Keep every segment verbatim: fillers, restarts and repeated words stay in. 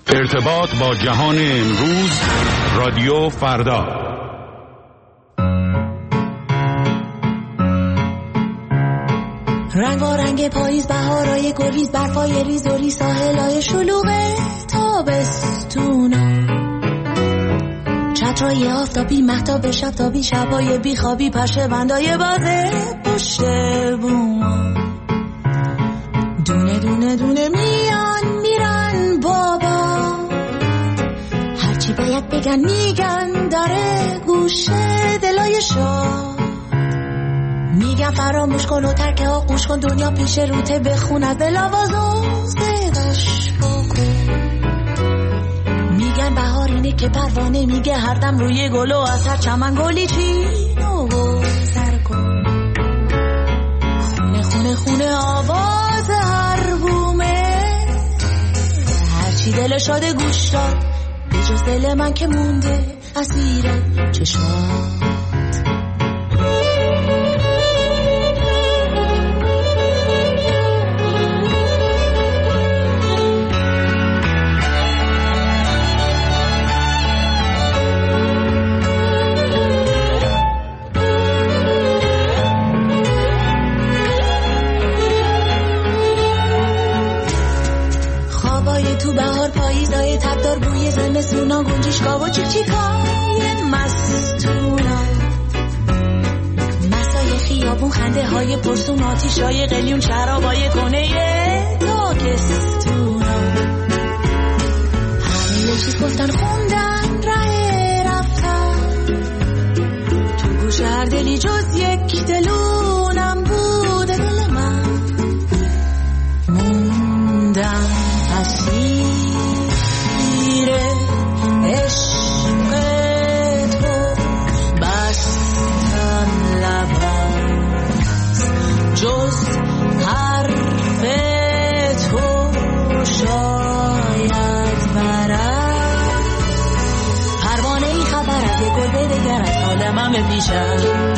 ارتباط با جهان امروز، رادیو فردا. رنگ و رنگ پاییز، بهارای گلیز، برفای ریز و ریز، ساحلای شلوغ تابستونا، چترای آفتابی، مهتاب شبتابی، شبای بیخوابی، پشه بندای بازه پشت بوما، دونه دونه دونه میان میرن بابا، هرچی باید بگن میگن، داره گوشه دلای شاه، میگن فراموش کن و ترک آغوش کن، دنیا پیش روته، بخون از دل آوازو صداش بکن، میگن بهار اینه که پروانه میگه هر دم روی گل و از هر چمن گلی چینو سر کن، خونه خونه خونه آواز هر بومه، هرچی دل شاده گوش داد، به جز دل من که مونده اسیر چشات. تو بهار پاییزای تبدار، بوی زمستونا، گنجشگاه و چیکچیکای مستونا، مسای خیابون، خنده های پرسون، آتیشای قلیون، شرابای کنه تاکستونا، همه یه چیز گفتن خوندن ره رفتن، تو گوش هر دلی جز یک دلونم بود، دل من موندم اسیر عشق تو، بستم لبست جز حرف تو شاید برد، پروانه ای خبر از گل بدگر از حالمم پیشم،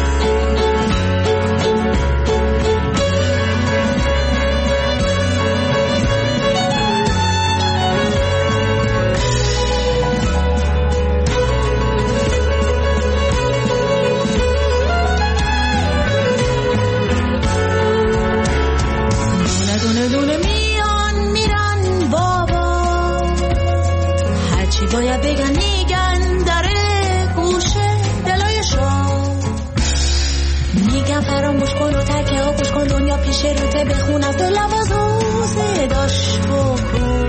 باید بگن میگن، داره گوشه دلای شما، میگن فراموش کن و ترک آغوش کن، دنیا پیش روته، بخون از دل آوازو صداش بکن،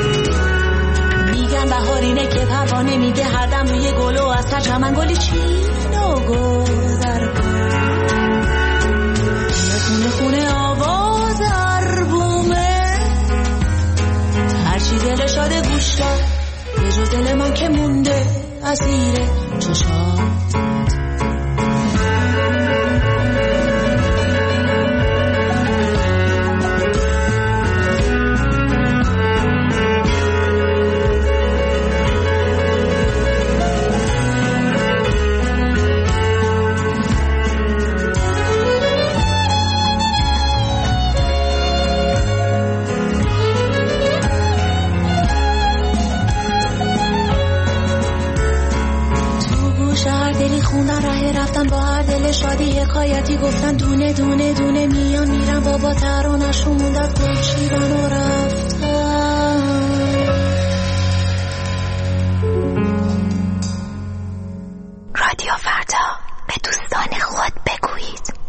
میگن بهار اینه که پروانه میگه هر دم روی گل و از هر چمن گلی چینو گذر کن، خونه خونه آواز هر بومه، هرچی دل شاده گوش داد، به جز دل من که مونده اسیر چشات. خوندن ره رفتن با هر دل شادی حکایتی گفتن، دونه دونه دونه میان میرن بابا، ترانه‌شون موندد گل چیدن و رفتن. رادیو فردا، به دوستان خود بگویید.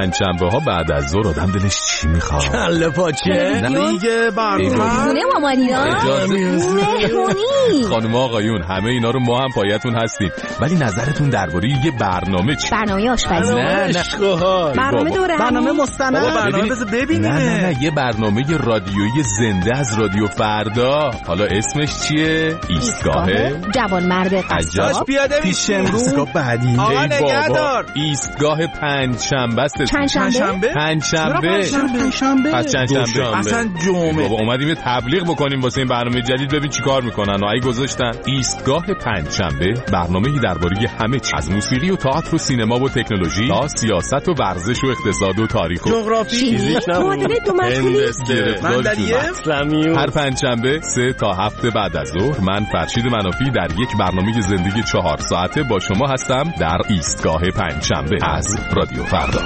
پنجشنبه ها بعد از ظهر آدم دلش چی میخواد؟ کله پاچه دیگه برنامه خونه مامانینا مهمونی. خانم آقایون همه اینا رو ما هم پایتون هستیم، ولی نظرتون درباره یه برنامه چی؟ برنامه آشپزی. نه نه برنامه دوره برنامه مستند. برنامه بذار ببینیم. نه نه نه یه برنامه رادیویی زنده از رادیو فردا. حالا اسمش چیه؟ ایستگاه جوان مرد قصاب. پیاده پیش امروز بعدی. آقا نگهدار. ایستگاه پنجشنبه است. پنجشنبه؟ پنجشنبه. پنجشنبه. پس چندشنبه. اصلا جمعه. بابا اومدیم یه تبلیغ بکنیم واسه این برنامه جدید، ببین چیکار میکنن. آی گذاشتن ایستگاه پنجشنبه، برنامه‌ای درباره همه چیز، از موسیقی و تئاتر و سینما و تکنولوژی تا سیاست و ورزش و اقتصاد و تاریخ و جغرافی، فیزیک، معادله دو مدخلی، مندلیه. هر پنجشنبه سه تا هفت بعد از ظهر من فرشید منافی در یک برنامه زندگی چهار ساعته با شما هستم در ایستگاه پنجشنبه از رادیو فردا.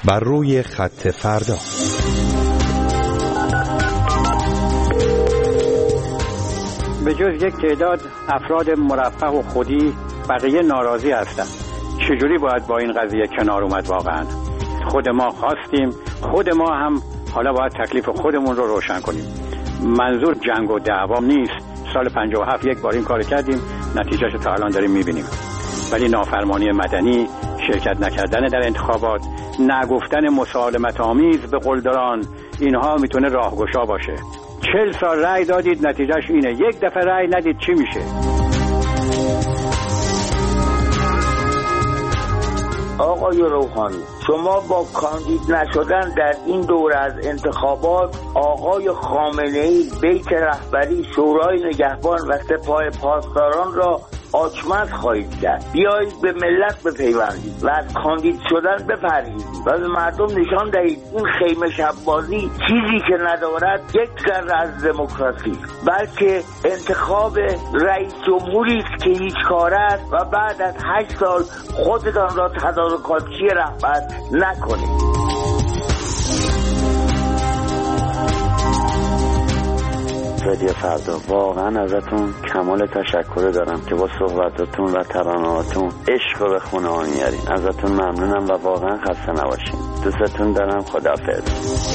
بر روی خط فردا. به جز یک تعداد افراد مرفه و خودی بقیه ناراضی هستند. چجوری باید با این قضیه کنار اومد؟ واقعا خود ما خواستیم، خود ما هم حالا باید تکلیف خودمون رو روشن کنیم. منظور جنگ و دعوام نیست. سال پنجاه و هفت یک بار این کار کردیم، نتیجهش تا الان داریم میبینیم. ولی نافرمانی مدنی، شرکت نکردن در انتخابات، نگفتن مسالمت آمیز به قلدران، اینها میتونه راهگشا باشه. چهل سال رأی دادید، نتیجهش اینه. یک دفعه رأی ندید، چی میشه؟ آقای روحانی، شما با کاندید نشدن در این دوره از انتخابات آقای خامنه‌ای بیت رهبری شورای نگهبان و سپاه پاسداران را آچمز خواهید کرد. بیایید به ملت بپیوندید و از کاندید شدن بپرهیزید و به مردم نشان دهید این خیمه شب‌بازی چیزی که ندارد یک ذره از دموکراسی، بلکه انتخاب رئیس جمهوری است که هیچ کاره است و بعد از هشت سال خودتان را تدارکاتچی رهبر نکنید. رادیو فردا، واقعا ازتون کمال تشکر دارم که با صحبتاتون و ترانه‌هاتون عشق به خونه ها میارین. ازتون ممنونم و واقعا خسته نباشین. دوستتون دارم. خداحافظ.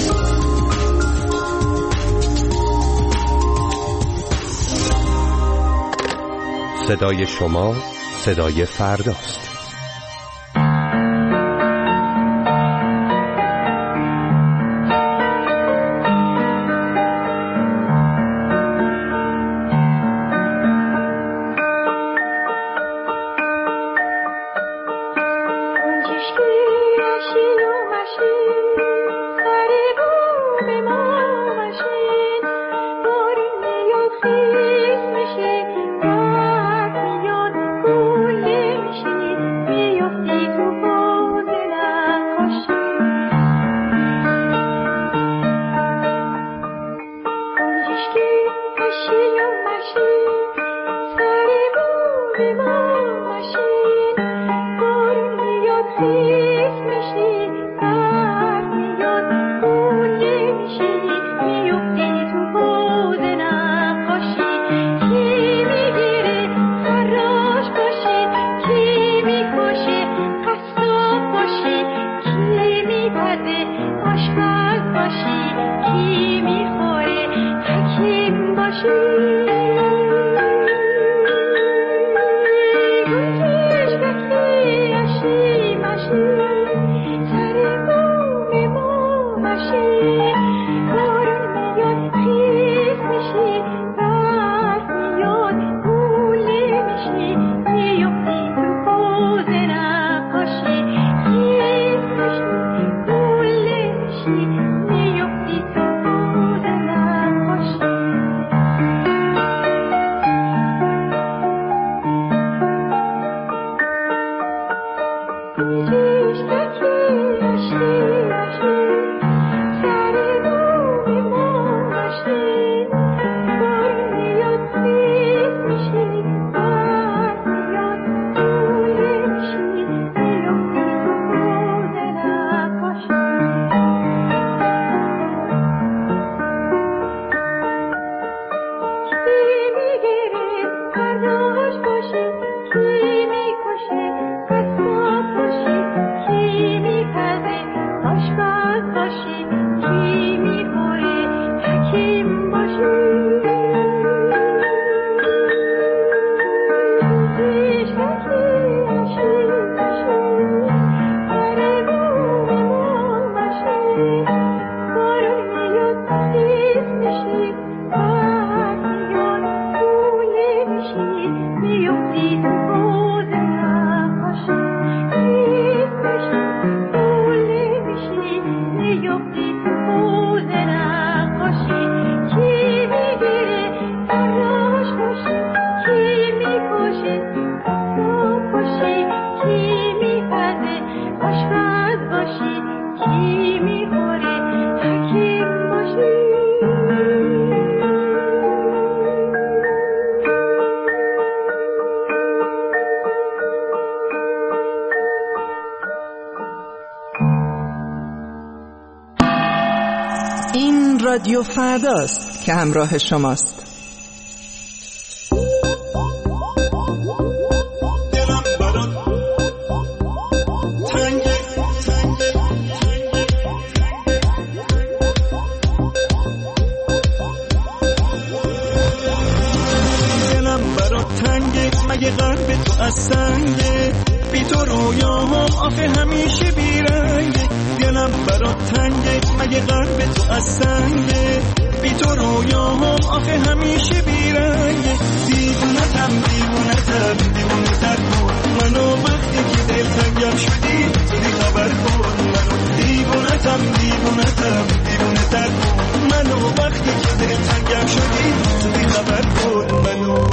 صدای شما صدای فرداست. میشه رادیو فرداست که همراه شماست. مگه قلب تو از سنگه، بی تو رویاهم آخه همیشه بیرنگه. دلم برات تنگه، مگه قلب تو از سنگه، بی تو رویاهم آخه همیشه بیرنگه. دیوونتم دیوونتم دیوونتر کن منو، وقتی که دل تنگم شدی زودی خبر کن منو. دیوونتم دیوونتم دیوونتر کن منو، وقتی که دل تنگم شدی زودی خبر کن منو.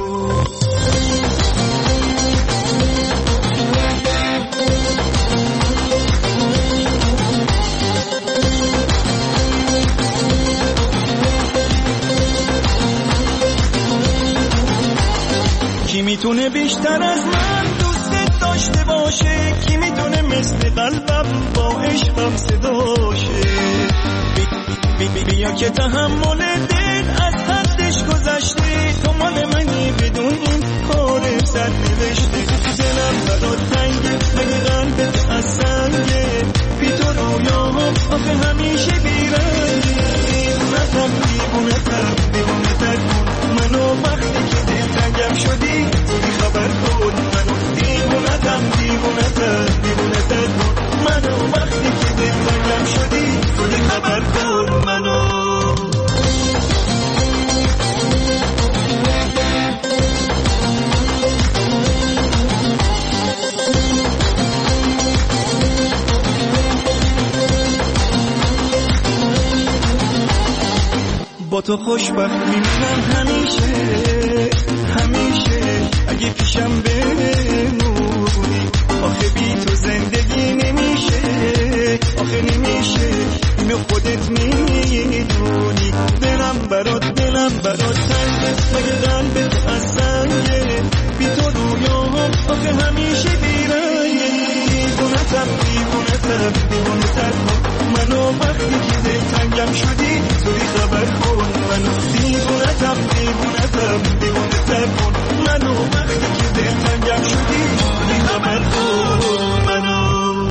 کی میتونه بیشتر از من دوست داشته باشه، کی میتونه مثل قلبم با عشقم صداشه. بی بی بیا که تحمل دل از حدش گذشته، تو مال منی بدون این کار سر نوشته. دلم برات تنگه، مگه قلبت از سنگه، بی تو رویاهم آخه همیشه بیرنگه. دیوونتم دیوونتم دیوونتر کن منو، وقتی که دل تنگم شدی زودی خبر کن منو. دیوونتم دیوونتم دیوونتر کن منو، وقتی که دل تنگم شدی زودی خبر کن منو. با تو خوشبخت میمونم همیشه همیشه، اگه پیشم بمونی. آخه بی تو زندگی نمیشه، آخه نمیشه، اینو خودت میدونی. دلم برات دلم برات تنگه، مگه قلبت از سنگه، بی تو رویاهم آخه همیشه بیرنگه. دیوونتم دیوونتم دیوونتر کن منو، وقتی که دل تنگم شدی زودی خبر کن منو. دیوونتم دیوونتم دیوونتر کن منو، وقتی که دل تنگم شدی زودی خبر کن منو.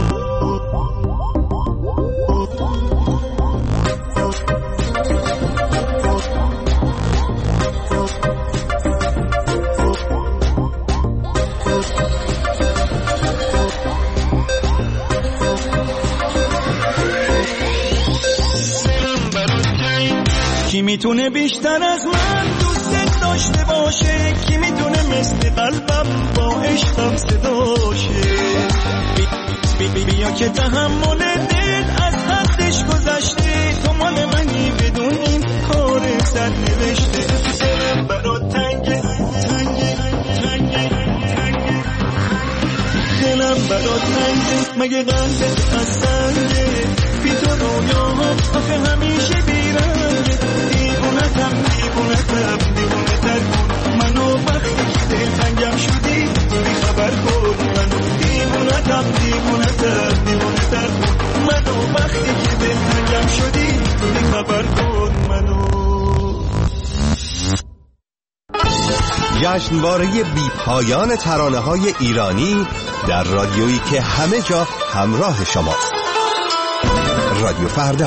کی میتونه بیشتر از من دوست داشته باشه، کی میتونه مثل قلبم با عشقم صداشه. بی بی بیا که تحمل دل از حدش گذشته، تو مال منی بدون این کار سر نوشته. دلم برات تنگه تنگه تنگه تنگه، دلم برات تنگه، مگه قلبت از سنگه، بی تو رویاهم آخه همیشه بیرنگه. دیوونتم دیوونتم دیوونتر کن منو، وقتی که دل تنگم شدی بی خبر کن منو. دیوونتم دیوونتم دیوونتر کن منو، وقتی که دل تنگم شدی بی خبر کن منو. جشنواره بی پایان ترانه‌های ایرانی در رادیویی که همه جا همراه شماست. رادیو فردا.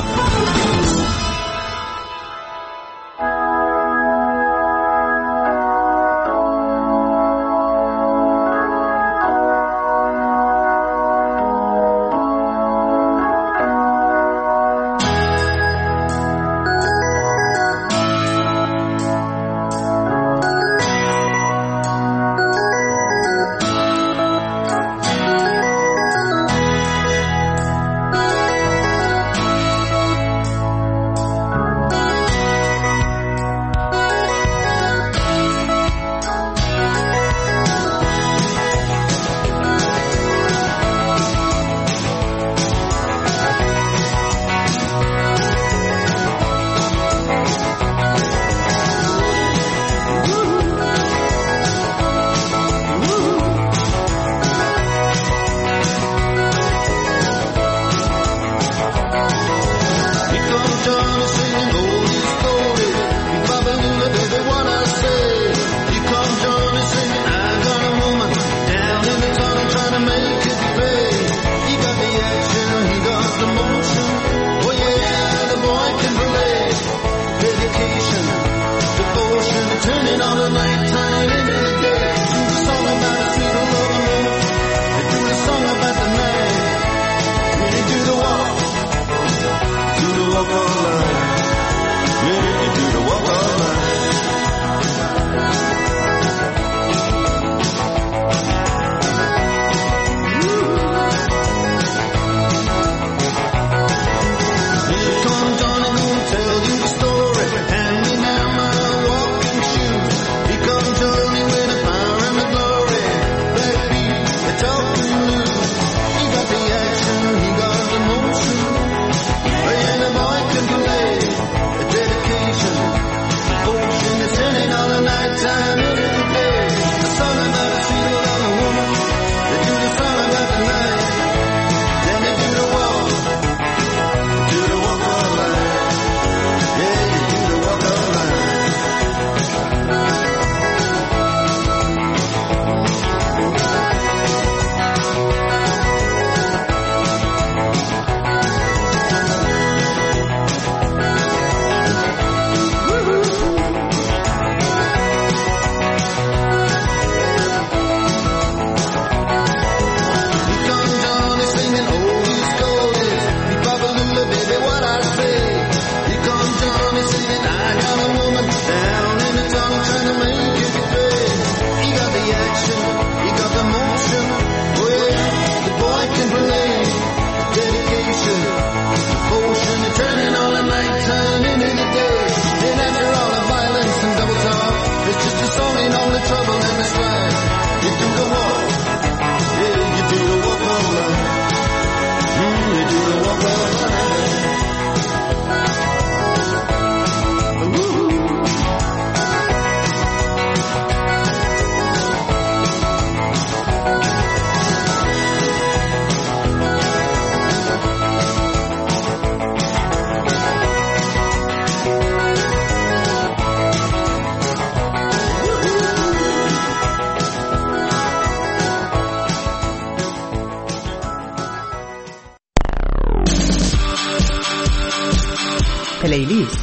پلیلیست.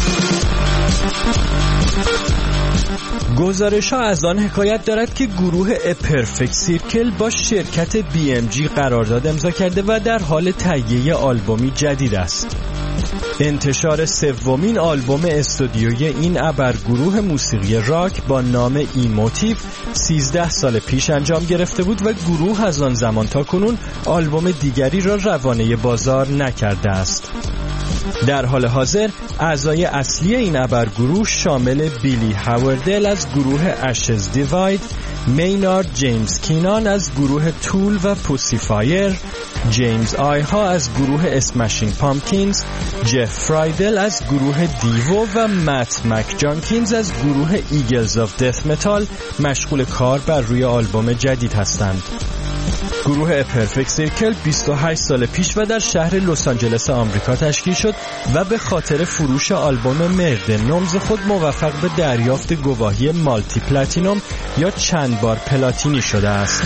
گزارش ها از آن حکایت دارد که گروه ا پرفکت سیرکل با شرکت بی ام جی قرارداد امضا کرده و در حال تهیه آلبومی جدید است. انتشار سومین آلبوم استودیویی این ابرگروه موسیقی راک با نام ایموتیو سیزده سال پیش انجام گرفته بود و گروه از آن زمان تا کنون آلبوم دیگری را روانه بازار نکرده است. در حال حاضر اعضای اصلی این ابرگروه شامل بیلی هاوردل از گروه اشز دیواید، مینارد جیمز کینان از گروه تول و پوسیفایر، جیمز آی ها از گروه اسمشینگ پامکینز، جف فرایدل از گروه دیوو و مت مک جانکینز از گروه ایگلز آف دث متال مشغول کار بر روی آلبوم جدید هستند. گروه ا پرفکت سیرکل بیست و هشت سال پیش و در شهر لس آنجلس آمریکا تشکیل شد و به خاطر فروش آلبوم مرد نمز خود موفق به دریافت گواهی مالتی پلاتینوم یا چند بار پلاتینی شده است.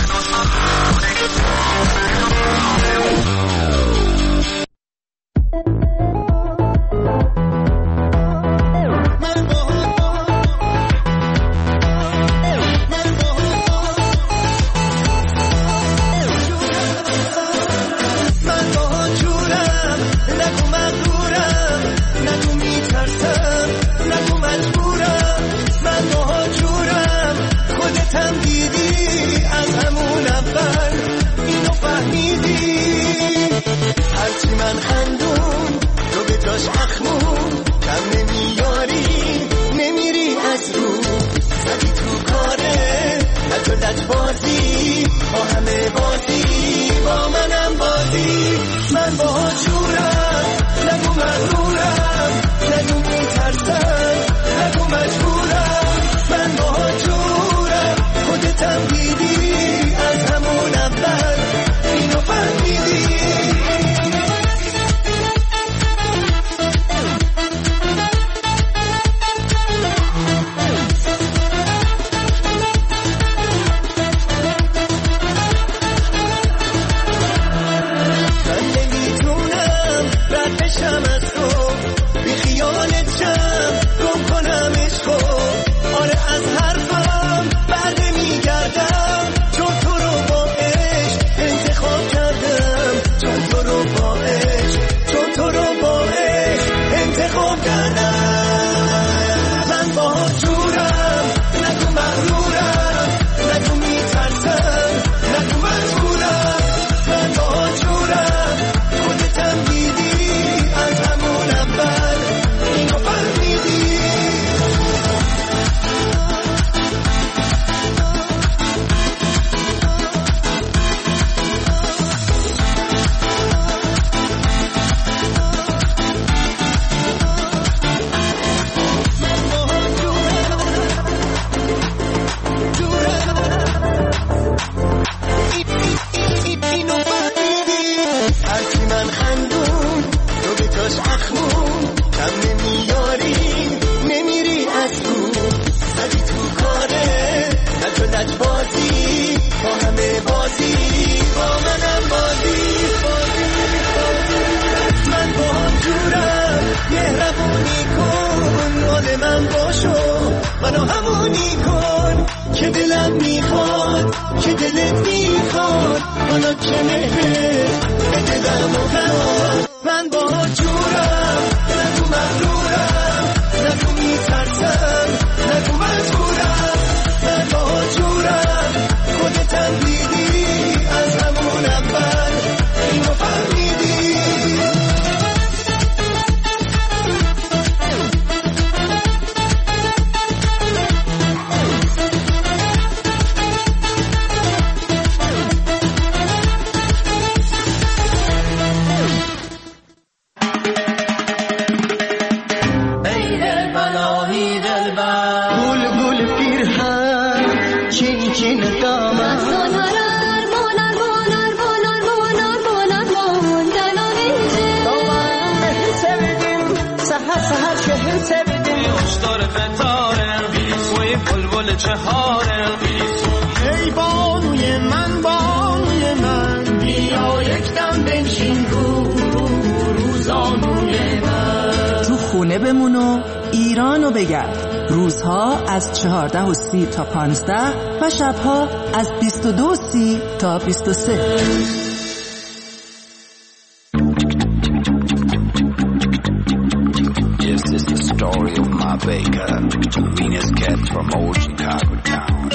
ای بانوی من بانوی من بیا یک دم بنشین رو روزانوی من. بمون و ایرانو بگرد. روزها از چهارده و سی تا پانزده و شبها از بیست و دو و سی تا بیست و سه. This is the story of my baker, the meanest cat from old Chicago town.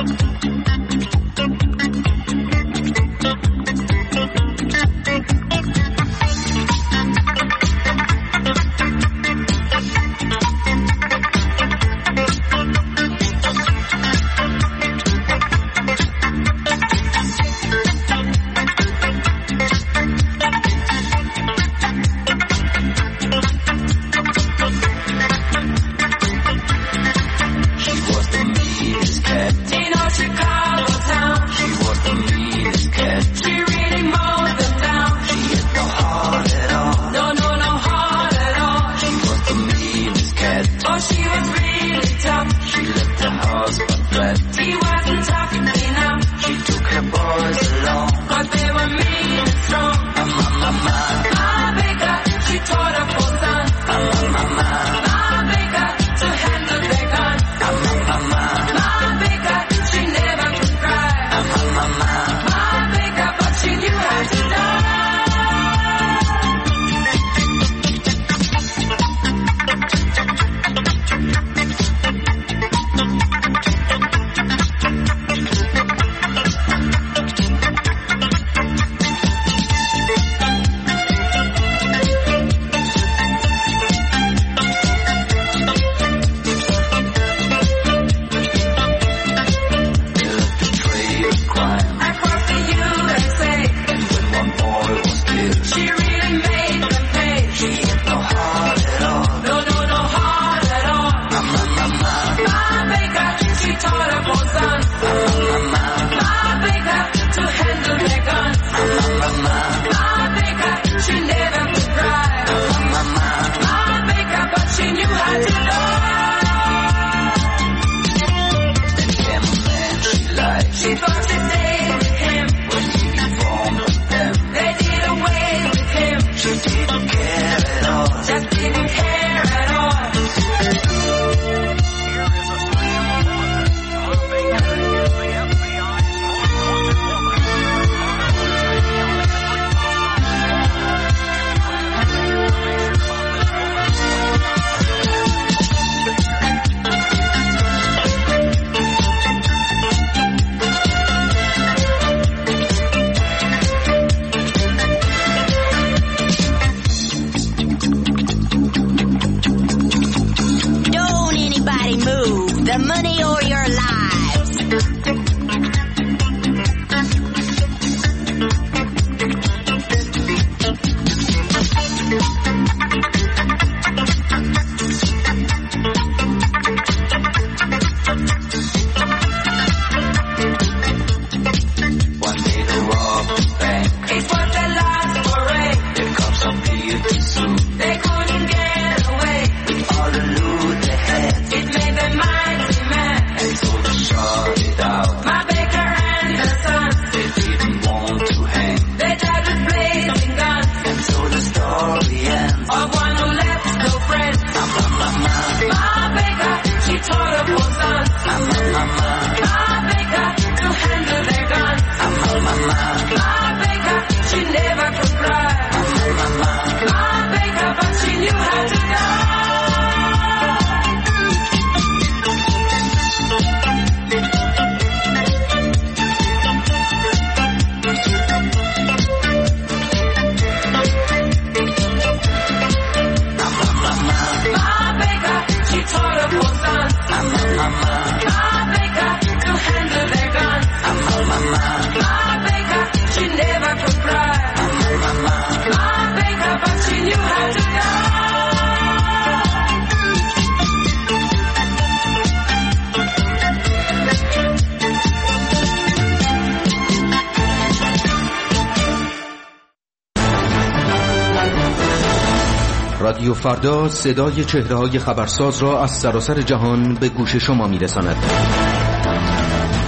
رادیو فردا صدای چهره‌های خبرساز را از سراسر جهان به گوش شما می‌رساند.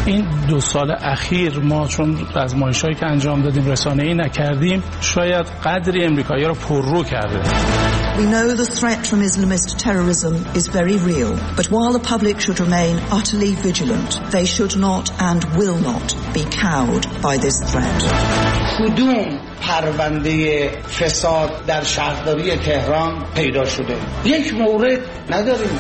این دو سال اخیر ما چون آزمایش‌هایی که انجام دادیم رسانه‌ای نکردیم، شاید قدری امریکایی‌ها رو پررو کرده. We know the threat from Islamist terrorism is very real, but while the public should remain utterly vigilant, they should not and will not be cowed by this threat. کدوم پرونده فساد در شهرداری تهران پیدا شده؟ یک مورد نداریم.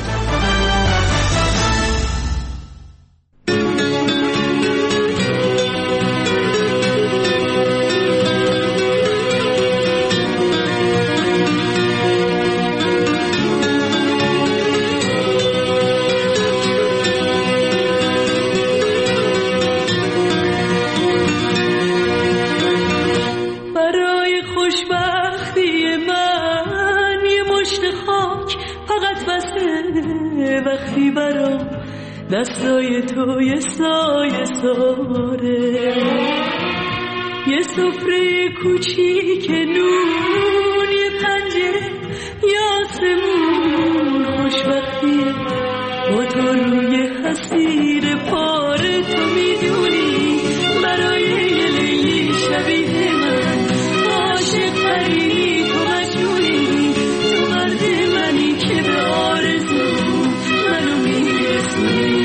دستای تو یه سایه ساره، یه سفره کوچیک نون، یه پنجره یا آسمون. خوشبختی با تو روی حسیر پاره، تو میدونی برای یه لیلی شبیه من عاشق تری، تو مجنونی، تو مرد منی که به آرزو منو میرسونی.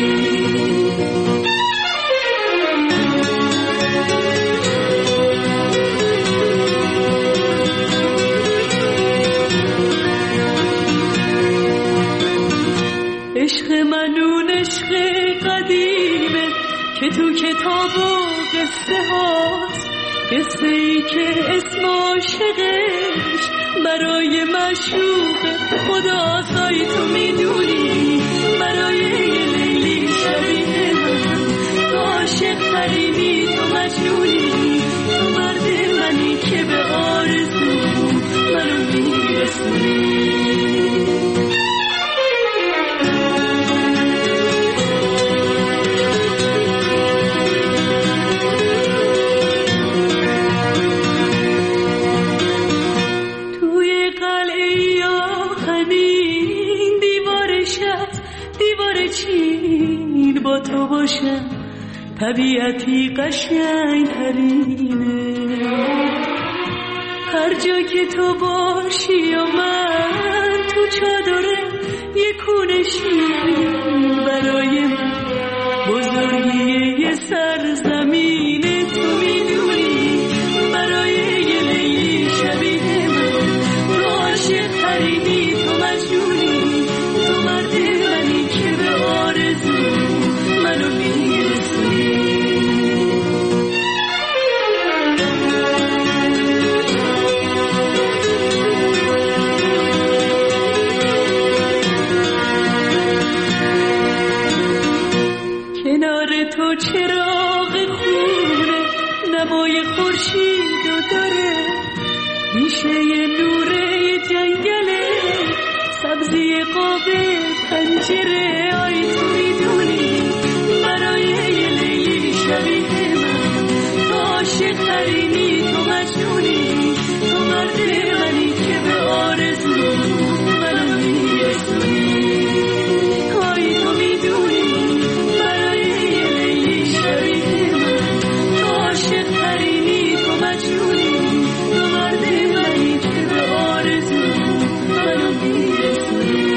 عشق منون عشق قدیمه که تو کتاب و قصه هاست، قصه ای که اسم عاشقش برای معشوق خدا سای. تو میدونی برای یه لیلی شبیه من تو عاشق ترینی، تو مجنونی، تو مرد منی که به آرزو منو میرسونی. با تو باشم طبیعتی قشنگ ترینه، هر جا که تو باشی و من تو چادره یه کونه شیرین برای من بزرگی یه سرزمینه. تو میدونی برای یه لیلی شبیه من تو عاشق ترینی، تو مجنونی، تو مرد منی که به آرزو منو میرسونی. کنار تو چراغ خونه نمای خورشید رو داره، میشه یه نوره جنگله سبزی قاب پنجره. آی تو میدونی برای یه لیلی شبیه من تو عاشق ترینی، تو مجنونی، تو مرد منی که به آرزو منو میرسونی. آی تو میدونی برای یه لیلی شبیه من تو عاشق ترینی، تو مجنونی، تو مرد منی که به آرزو منو میرسونی.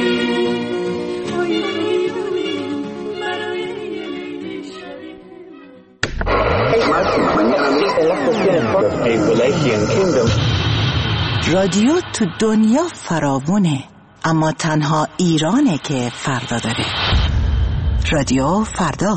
رادیو تو دنیا فراوونه، اما تنها ایرانه که فردا داره. رادیو فردا.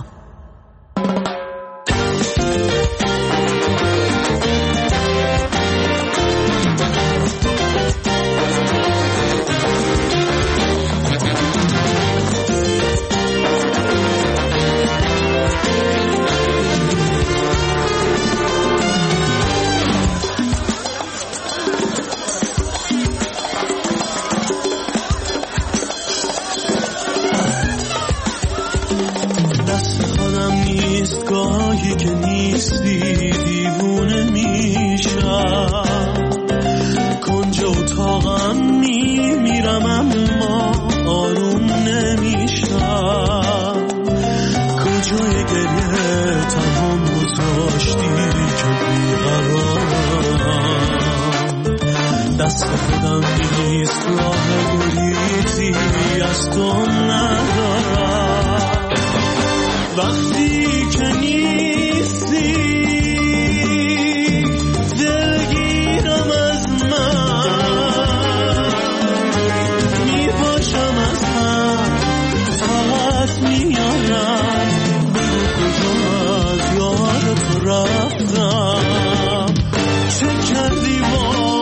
دست خودم نیست راه گریزی از تو ندارم وقتی که نیستی دلگیرم از من میپاشم از هم فقط میارم بگو کجا از یاد تو رفتم چه کردی با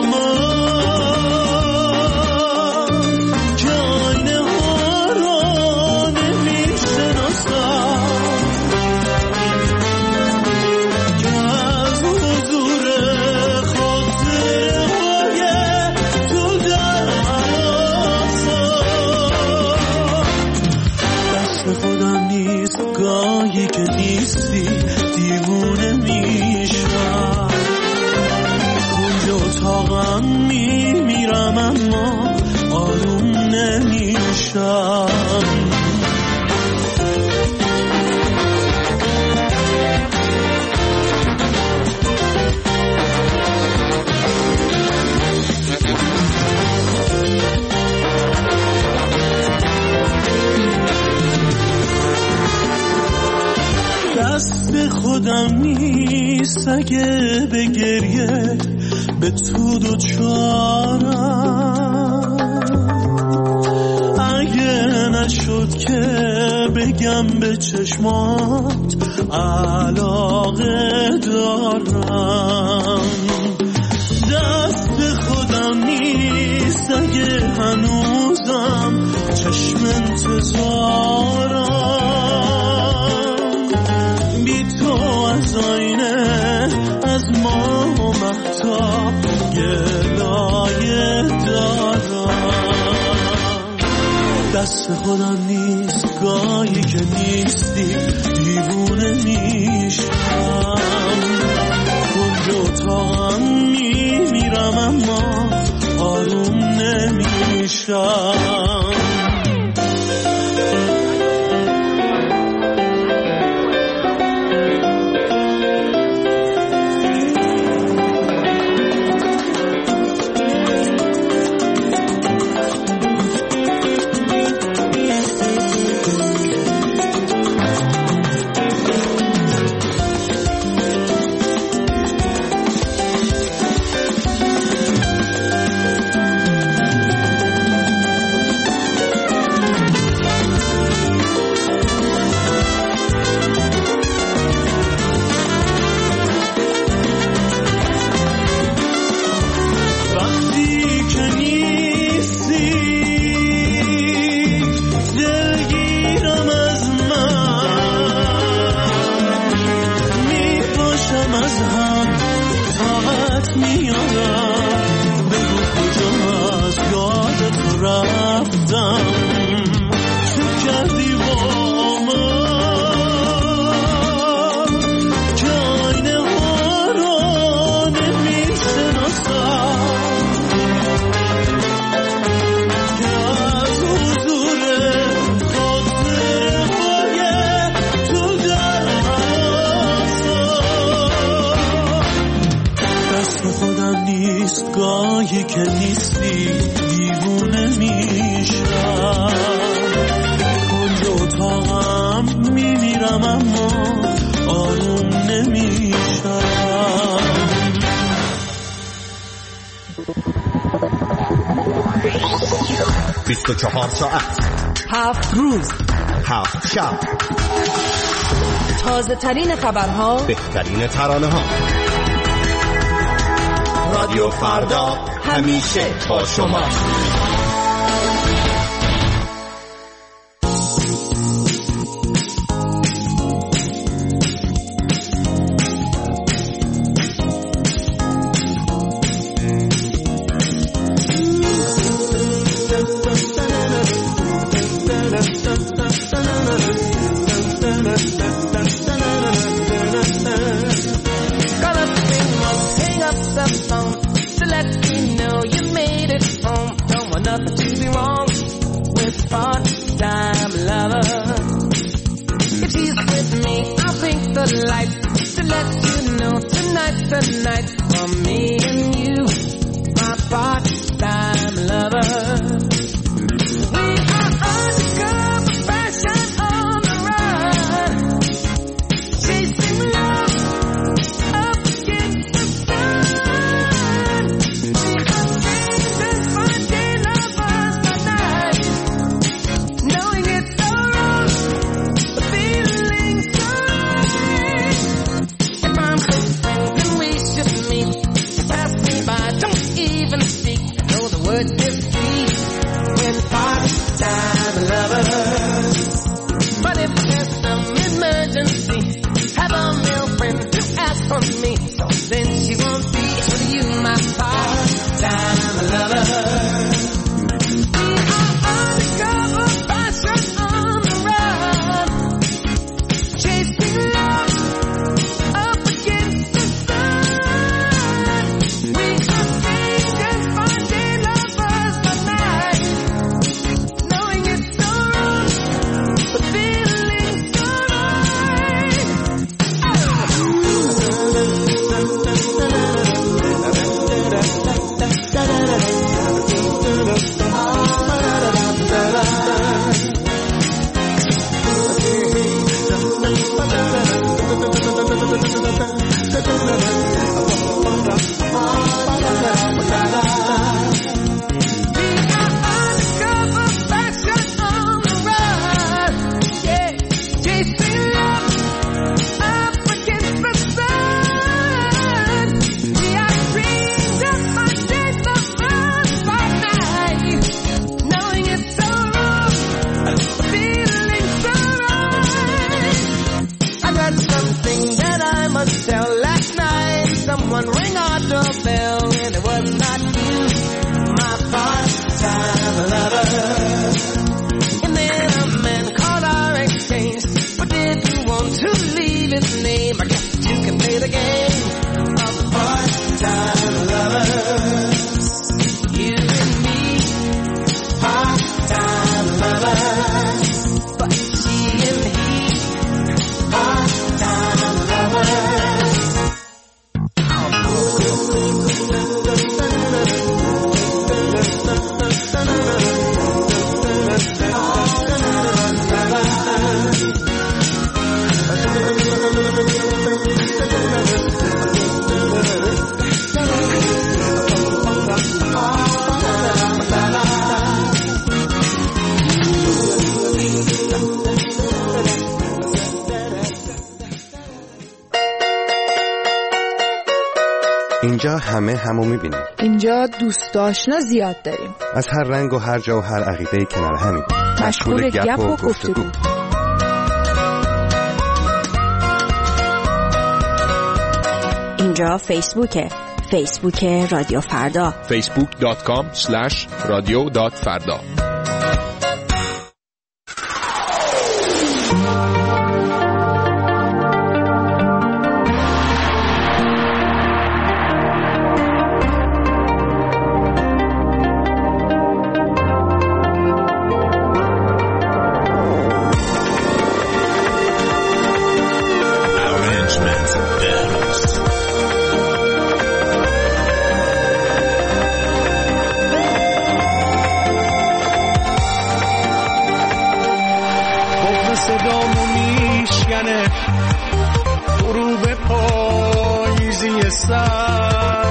گاهی که نیستی دیوونه میشم کنج اتاقم میمیرم اما آروم نمیشم دست خودم نیست اگه به گریه به تو دوچارم اگه نشد که بگم به چشمات علاقه دارم دست خودم نیست اگه هنوزم چشم انتظارم از آینه از ما و مهتاب گلایه دارم دست خودم نیست گاهی که نیستی دیوونه میشم کنج اتاقم میمیرم اما آروم نمیشم گاهی که نیستی دیوونه میشم کنج اتاقم میمیرم اما آروم نمیشم بیست و چهار ساعت هفت روز هفت شب تازه ترین خبرها بهترین ترانه ها رادیو فردا همیشه با شما part-time lovers. We are undercover fashion on the run, chasing love up against the sun. We are strangers, finding lovers by night, knowing it's so wrong, but feeling so right. If I'm close, then we should meet. Pass me by, don't even speak. I know the word is sweet. We're part-time lovers. But if there's some emergency, have a male friend to ask for me. So then she won't be with you, my part-time lover. We are undercover fashion on the run, chasing love up against the sun. We are strangers, finding lovers by night, knowing it's so wrong, but feeling so right. Undercover fashion on the run, yeah, chasing love up against the sun. We are strangers, finding lovers by night, knowing it's so wrong, feeling so right. I got something that I must tell. Last night, someone rang our doorbell, and it was not you, my part-time lover. And then a man called our exchange, but didn't want to leave his name. I guess you can play the game of part-time lovers. You and me, part-time lovers. But she and he, part-time lovers. اینجا همه همو میبینیم. اینجا دوست آشنا زیاد داریم. از هر رنگ و هر جا و هر عقیده‌ای کنار همیم. مشغول گپ و گفتگو. اینجا فیسبوکه. فیسبوک رادیو فردا. فیسبوک دات کام اسلش رادیو دات فردا. صدامو میشکنه غروب پاییزی سر،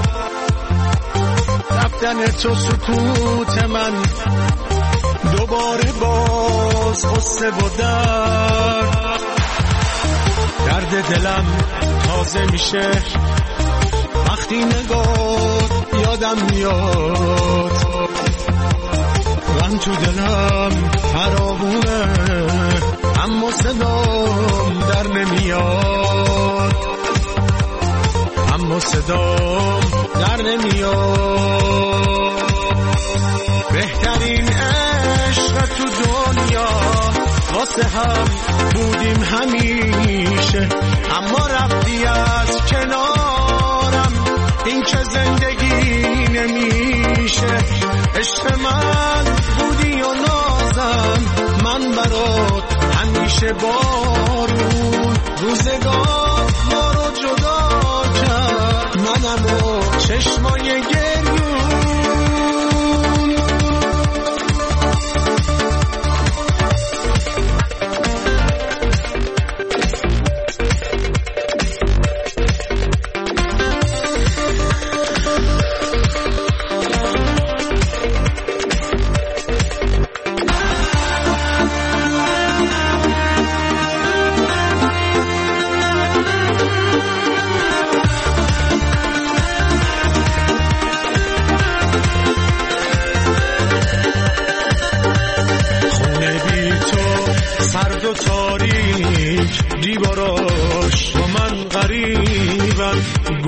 رفتن تو سکوت من دوباره باز غصه و درد، درد دلم تازه میشه وقتی نگاه یادم میاد، من تو دلم فراوونه اما صدام در نمیاد، اما صدام در نمیاد. بهترین عشق تو دنیا واسه هم بودیم همیشه، اما رفتی از کنارم این که زندگی نمیشه. عشق من بودی و نازم من برات همیشه بارون، روزگار ما رو جدا کرد منم و چشمای گریون.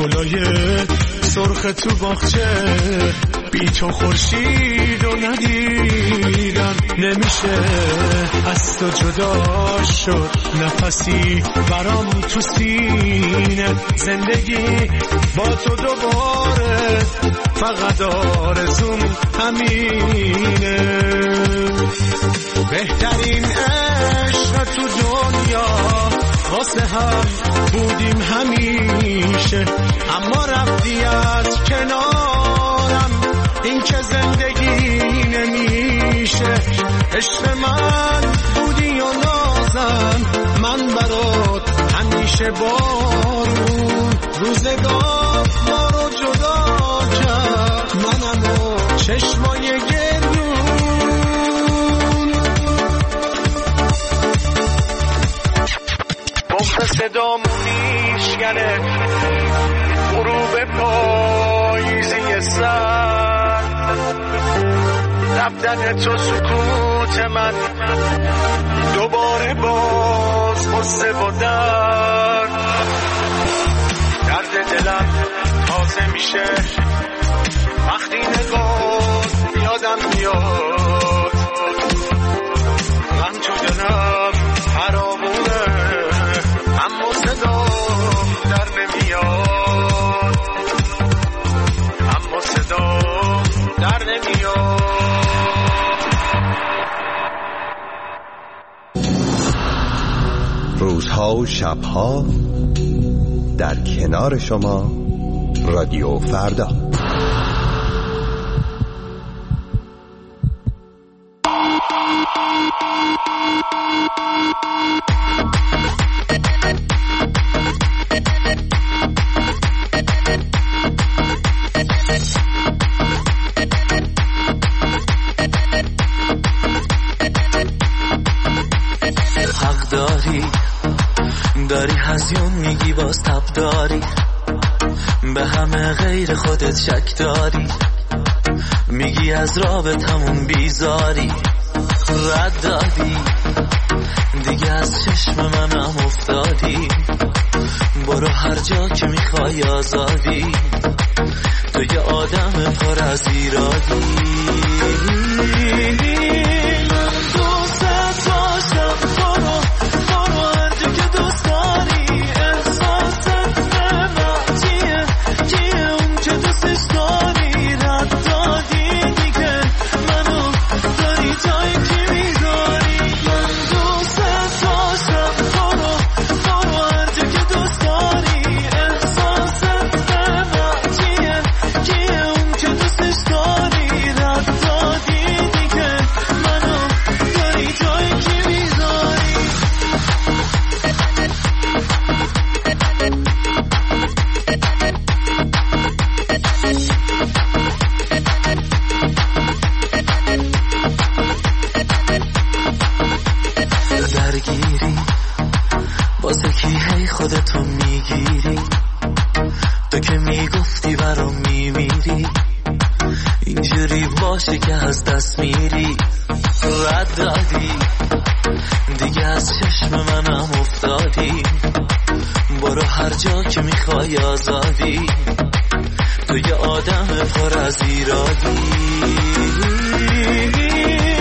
گلای سرخ تو باغچه بی تو خورشید و ندیدم نمیشه از تو جدا شد نفسی برام تو سینه زندگی با تو دوباره فقط آرزوم همینه بهترین عشق تو دنیا واسه هم بودیم همیشه اما رفتی از کنارم این که زندگی نمیشه عشق من بودی و نازم من برات همیشه بارون روزگار ما رو جدا کرد منم و چشمای گردون بغض صدامو میشکنه غروب پاییزی سر رفتن تو سکوت من دوباره باز غصه و درد درد دلم تازه میشه وقتی نگاه یادم میاد من تو دلم خرابونه اما صدام در نمیاد اما صدام در نمیاد روزها و شبها در کنار شما رادیو فردا. حق داری داری هزیون میگی باز تب داری به همه غیر خودت شک داری میگی از رابطمون بیزاری رد دادی دیگه از چشم منم افتادی برو هر جا که میخوای آزادی تو یه آدم پر از ایرادی من دوست داشتم برو برو هر جا که دوست داری احساست من چیه چیه اون که دوستش داری رد دادی دیگه منو داری جایی که میذاری من دوست داشتم برو برو هر جا که دوست داری احساست من چیه چیه اون که دوستش داری رد دادی دیگه منو داری جایی که میذاری درگیری واسه کی هی خودتو میگیری تو که میگفتی برام میمیری اینجوری باشه که از دست میری رد دادی دیگه از چشم منم افتادی برو هر جا که میخوای آزادی تو یه آدم پر از ایرادی